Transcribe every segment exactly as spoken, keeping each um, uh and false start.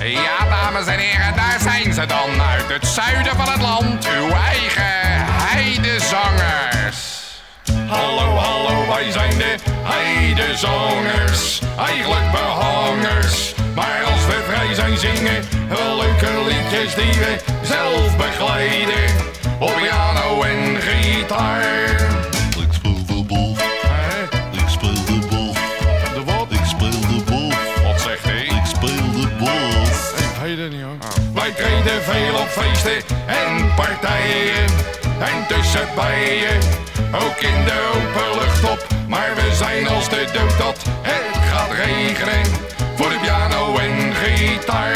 Ja, dames en heren, daar zijn ze dan. Uit het zuiden van het land. Uw eigen heidezangers. Hallo, hallo, wij zijn de heidezangers. Eigenlijk behangers. Maar als we vrij zijn zingen we leuke liedjes die we zelf begeleiden. Op piano en gitaar. Ik speel de bof. Ik speel de bof. De wat? Ik speel de bof. Wat zegt hij? Ik speel de bof. Ik weet het niet hoor. Oh. Wij treden veel op feesten en partijen. En tussen bijen. Ook in de open lucht op. Maar we zijn als de dood dat het gaat regenen. Voor de piano en gitaar.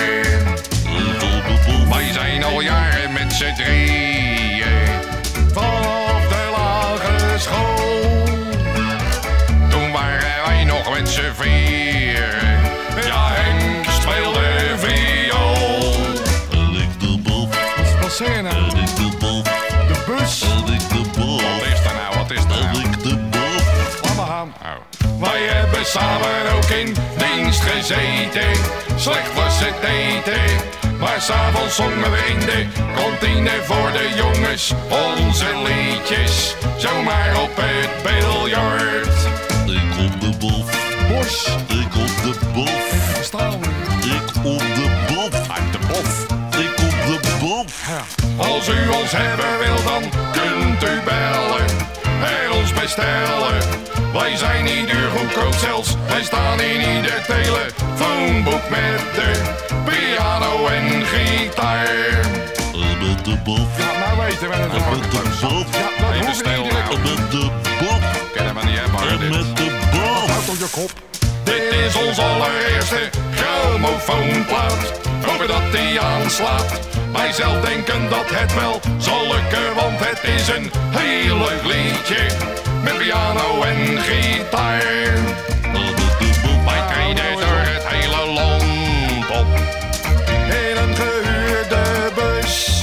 Wij zijn al jaren met z'n drieën. Vanaf de lagere school. Toen waren wij nog met z'n vieren. Ja, Henk speelde viool. En ik de bof. Wat zeg je nou? En ik de bof. De bus. En ik de bof. Wat is er nou, wat is er En nou? ik de bof. Laat maar gaan. Oh. Wij hebben samen ook in dienst gezeten. Slecht was het eten. Maar s'avonds zongen we in de kantine voor de jongens onze liedjes. Zomaar op het biljart. Ik op de bof. Bos. Ik op de bof. Verstaan we? Ik op de bof. Uit de bof. Ik op de bof. Als u ons hebben wil, dan kunt u bellen en ons bestellen. Wij zijn niet duur, goedkoop zelfs. Wij staan in ieder telefoonboek met de piano en gitaar. En met de bof. Ja, nou weten we het En wel. met de bof. Ja, dat Even hoeft stil niet nou. En met de bof. Kennen we niet hebben, hoor, En dit. met de bof. Houd op je kop. Dit is ons allereerste grammofoonplaat. Hopen dat die aanslaat. Wij zelf denken dat het wel zal lukken, want het is een heel leuk liedje. Met piano en gitaar. En met de bof. Wij treden door het hele land op. In een gehuurde bus.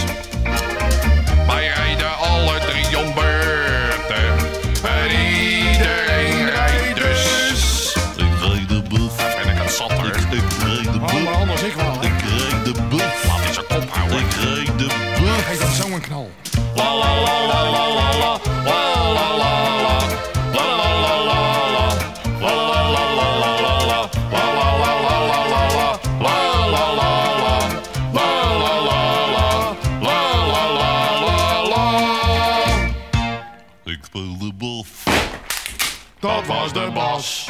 Wij rijden alle drie om beurten. En iedereen rijdt dus. Ik rijd de bof. Dat vind ik het zat, hoor. Ik, ik rijd de Oh, bof. maar anders ik wel. hè. Ik rijd de bof. Laat hij zijn kop houden. Ik rijd de bof. Hey, dat is zo'n knal. La la la la la la la. La la la la. La la la la la. La la la la la la la. La la la la la la la. La la la la. La la la la. La la la la la. Ik speel de bof. Dat was de bas.